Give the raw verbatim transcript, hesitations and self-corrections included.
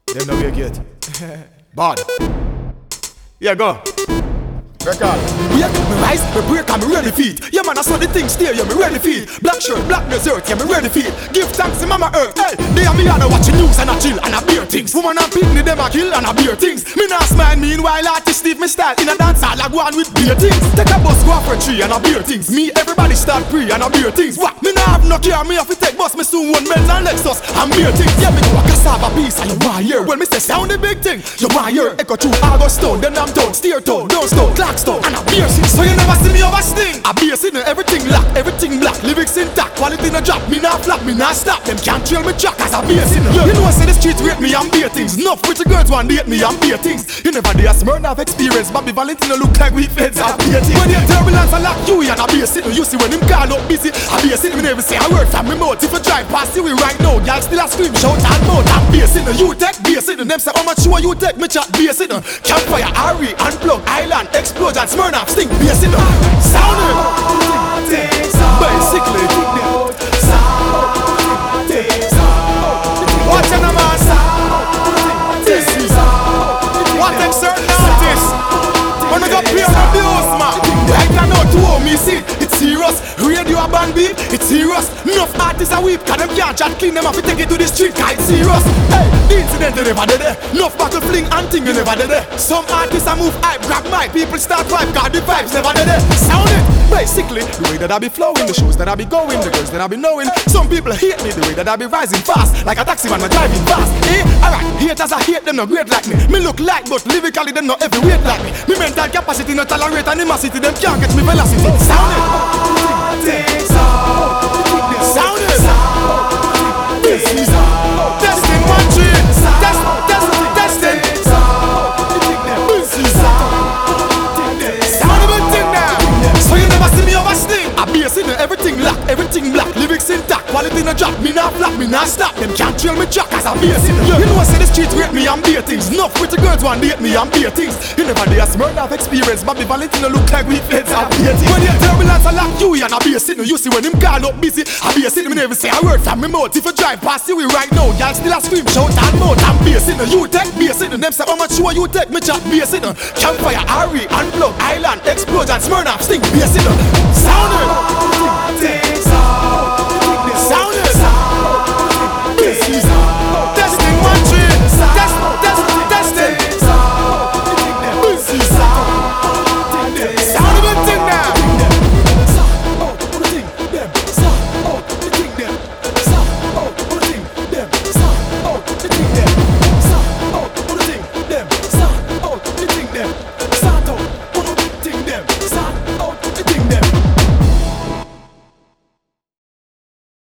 Them know where get. Bad. Yeah, go. Record. Yeah, me rise, me break and me ready feet. Yeah man, I saw the thing stay, yeah me ready feet. Black shirt, black desert, yeah me ready feet. Give thanks to Mama Earth. Hey, they and me are watching news and I chill and I beer things. Woman and picnic them a kill and I beer things. Me not smile, meanwhile artist Steve me style in a dance hall I go on with beer things. Take a bus go for a tree and I beer things. Me everybody start pre and I beer things. What? Me not have no care, me have to take bus. Me soon one Benz and Lexus and beer things. Yeah me do a cassava piece and you want hear. Well me say sound the big thing. You want hear? Echo through August town, then I'm town, steer town, down stone, clock stone and I beer. So you never see me over sting. I be a sinner, everything lock, everything black. Lyrics intact, quality no drop. Me not flop, me not stop. Them can't trail me jack as I be a sinner. You know I say the street rate me and beer things. Enough pretty girls want date me and beer things. You never did a Smirnoff experience. Bobby Valentino look like we feds are beer things. When you turbulence I lock you and I be a sinner. You see when him call up busy, I be a sinner. Me never say a word from me mouth. If you drive past you right now, y'all still a scream, shout and mouth. I'm be a sinner. You take be a sinner. Them say how much sure you take me chat be a sinner. Campfire, Ari, Unplug, Island, Explosion, Smirnoff, Sting, be a sinner. Sound it. Basically, watch an man. This is what them certain artists. When I got pure abuse, man. I cannot do me see. It's serious. Radio a band beat. It's serious. Enough artists are weep. Cause them can't chat clean them off. We take it to the street. Cause it's serious. Hey, the incident they never did there. Enough battle fling and thing they never did there. Some artists are move hype, grab mic. People start vibe. Cause the vibes never did there. Sound it. Basically, the way that I be flowing, the shows that I be going, the girls that I be knowing. Some people hate me the way that I be rising fast, like a taxi man, me driving fast. Eh? Alright, haters I hate them, no great like me. Me look like, but lyrically them not every weight like me. Me mental capacity not tolerate animosity, them can't catch me velocity. Sound it. Sound it. This is testing one tree. Test, test, testing. This is sound of a thing now. So you never see me over sting. I be a sinner, everything lock, everything black. Lyrics intact, quality no drop. Me not flop, me not stop. Them can't trail me jack as I be a sinner. You know I say the street rate me and beer things. Enough pretty girls want date me and beer things. You never did a Smirnoff experience. Bobby Valentino look like we feds are beer things. When you turbulence I lock you and I be a sinner. You see when him call up busy, I be a sinner. Me never say a word from me mouth. If you drive past you right now, y'all still a scream, shout and mouth. I'm be a sinner. You take be a sinner. Them say how much sure you take me chat be a sinner. Campfire, Ari, Unplug, Island, Explosion, Smirnoff, Sting, be a sinner. Sound it. Sound it. This is testing one tree. Test, test, testing. This is sound of a thing now. Oh, the thing, them. Oh, the thing, them. Oh, the thing, them. Oh, the thing, them.